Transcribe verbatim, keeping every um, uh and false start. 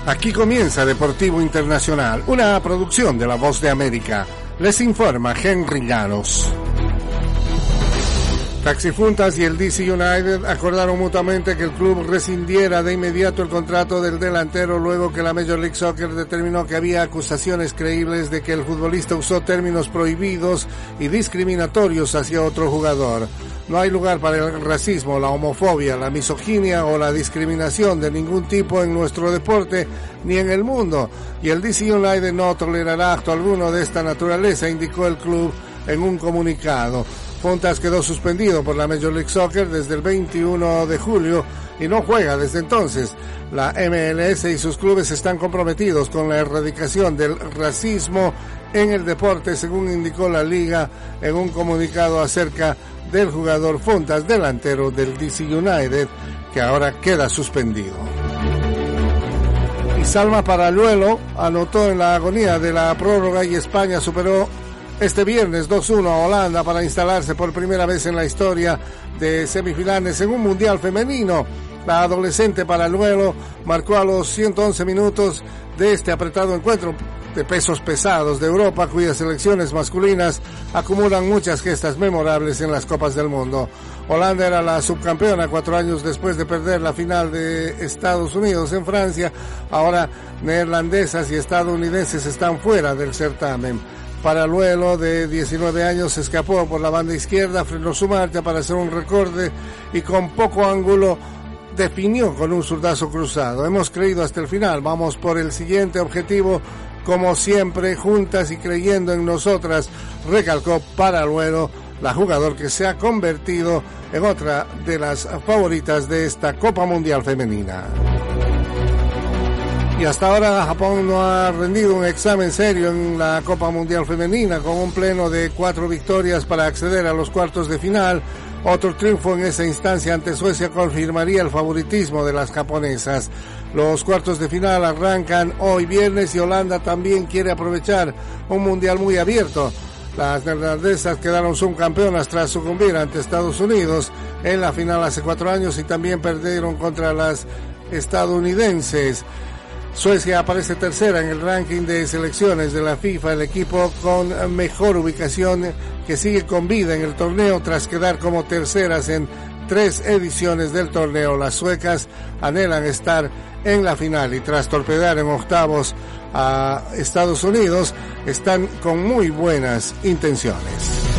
Aquí comienza Deportivo Internacional, una producción de La Voz de América. Les informa Henry Llanos. Taxifuntas y el D C United acordaron mutuamente que el club rescindiera de inmediato el contrato del delantero luego que la Major League Soccer determinó que había acusaciones creíbles de que el futbolista usó términos prohibidos y discriminatorios hacia otro jugador. No hay lugar para el racismo, la homofobia, la misoginia o la discriminación de ningún tipo en nuestro deporte ni en el mundo, y el D C United no tolerará acto alguno de esta naturaleza, indicó el club en un comunicado. Funtas quedó suspendido por la Major League Soccer desde el veintiuno de julio y no juega desde entonces. La M L S y sus clubes están comprometidos con la erradicación del racismo en el deporte, según indicó la liga en un comunicado acerca del jugador Funtas, delantero del D C United, que ahora queda suspendido. Y Salma Paraluelo anotó en la agonía de la prórroga y España superó este viernes dos uno a Holanda para instalarse por primera vez en la historia de semifinales en un mundial femenino. La adolescente Paraluelo marcó a los ciento once minutos de este apretado encuentro de pesos pesados de Europa, cuyas selecciones masculinas acumulan muchas gestas memorables en las Copas del Mundo. Holanda era la subcampeona cuatro años después de perder la final de Estados Unidos en Francia. Ahora neerlandesas y estadounidenses están fuera del certamen. Paraluelo, de diecinueve años, se escapó por la banda izquierda, frenó su marcha para hacer un recorte y con poco ángulo definió con un zurdazo cruzado. Hemos creído hasta el final, vamos por el siguiente objetivo, como siempre, juntas y creyendo en nosotras, recalcó Paraluelo, la jugadora que se ha convertido en otra de las favoritas de esta Copa Mundial Femenina. Y hasta ahora Japón no ha rendido un examen serio en la Copa Mundial Femenina, con un pleno de cuatro victorias para acceder a los cuartos de final. Otro triunfo en esa instancia ante Suecia confirmaría el favoritismo de las japonesas. Los cuartos de final arrancan hoy viernes y Holanda también quiere aprovechar un mundial muy abierto. Las neerlandesas quedaron subcampeonas tras sucumbir ante Estados Unidos en la final hace cuatro años y también perdieron contra las estadounidenses. Suecia aparece tercera en el ranking de selecciones de la FIFA, el equipo con mejor ubicación que sigue con vida en el torneo tras quedar como terceras en tres ediciones del torneo. Las suecas anhelan estar en la final y tras torpedar en octavos a Estados Unidos están con muy buenas intenciones.